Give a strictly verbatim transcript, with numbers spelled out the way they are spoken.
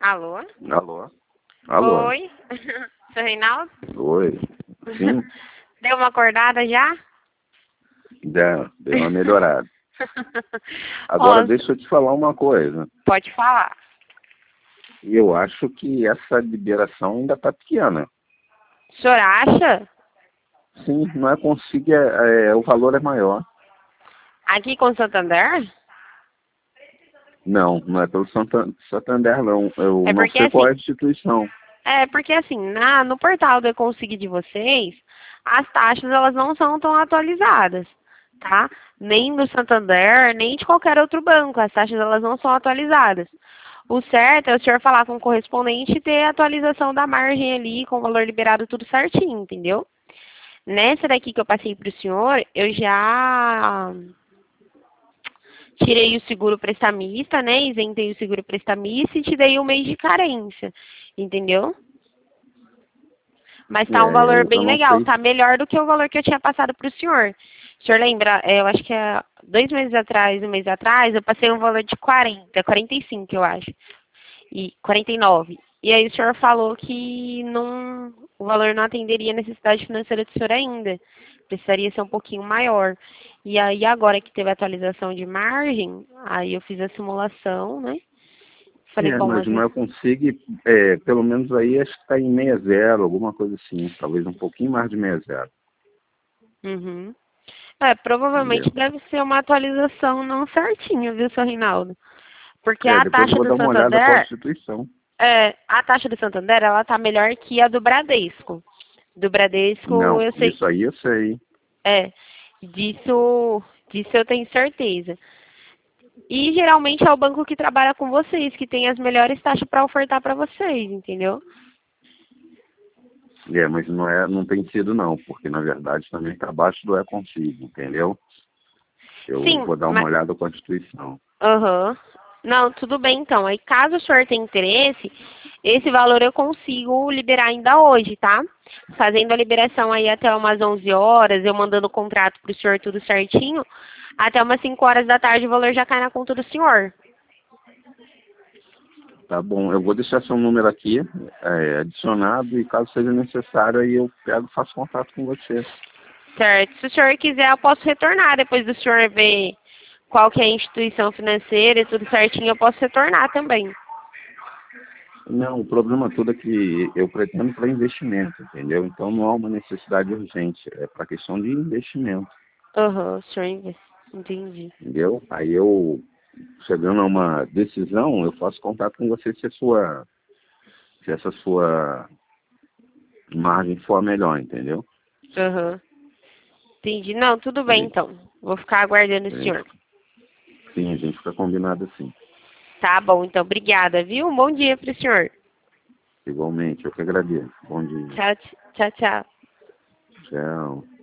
Alô? Alô? Alô? Oi? Seu Reinaldo? Oi? Sim? Deu uma acordada já? Deu, deu uma melhorada. Agora Ó, deixa eu te falar uma coisa. pode falar. Eu acho que essa liberação ainda está pequena. O senhor acha? Sim, não é consigo, é, é, o valor é maior. Aqui com o Santander? Não, não é pelo Santan- Santander, não. Eu É não porque sei qual é assim, a instituição. é porque assim, na, no portal do Eu Consegui de vocês, as taxas elas não são tão atualizadas, tá? Nem do Santander, nem de qualquer outro banco. As taxas elas não são atualizadas. O certo é o senhor falar com o correspondente e ter a atualização da margem ali, com o valor liberado tudo certinho, entendeu? Nessa daqui que eu passei para o senhor, eu já tirei o seguro prestamista, né? Isentei o seguro prestamista e te dei um mês de carência, entendeu? Mas tá um É, valor eu, eu bem não legal, sei. tá melhor do que o valor que eu tinha passado para o senhor. O senhor lembra, é, eu acho que há dois meses atrás, um mês atrás, eu passei um valor de quarenta, quarenta e cinco, eu acho, e quarenta e nove. E aí o senhor falou que não, o valor não atenderia a necessidade financeira do senhor ainda. Precisaria ser um pouquinho maior. E aí agora que teve a atualização de margem, aí eu fiz a simulação, né? Falei, É, bom, mas às não vezes. é consigo, é, pelo menos aí acho que está em meia zero, alguma coisa assim. Talvez um pouquinho mais de meia zero. Uhum. É, provavelmente Entendeu? deve ser uma atualização não certinha, viu, seu Rinaldo? Porque É, a depois eu taxa vou do dar uma olhada qual a Santander, instituição. é, a taxa do Santander, ela tá melhor que a do Bradesco. Do Bradesco, Não, eu sei, isso aí eu sei. é, disso, disso eu tenho certeza. E geralmente é o banco que trabalha com vocês, que tem as melhores taxas para ofertar para vocês, entendeu? É, mas não, é, não tem sido não, porque na verdade também está abaixo do é consigo, entendeu? Eu Sim, vou dar uma mas, olhada com a instituição. aham. Não, tudo bem então. Aí caso o senhor tenha interesse, esse valor eu consigo liberar ainda hoje, tá? Fazendo a liberação aí até umas onze horas, eu mandando o contrato pro senhor tudo certinho, até umas cinco horas da tarde o valor já cai na conta do senhor. Tá bom, eu vou deixar seu número aqui, é, adicionado, e caso seja necessário, aí eu pego e faço contato com você. Certo. Se o senhor quiser, eu posso retornar depois do senhor ver qual que é a instituição financeira e tudo certinho, eu posso retornar também. Não, o problema todo é que eu pretendo para investimento, entendeu? Então não há uma necessidade urgente, é para questão de investimento, Aham, o senhor inve- entendi. entendeu? Aí eu, chegando a uma decisão, eu faço contato com você se a sua, se essa sua margem for a melhor, entendeu? Aham, entendi. Não, tudo A bem gente, então. Vou ficar aguardando o a gente, senhor. sim, a gente fica combinado assim. Tá bom, então. Obrigada, viu? Um bom dia pro senhor. Igualmente, eu que agradeço. Bom dia. Tchau, tchau, tchau. Tchau.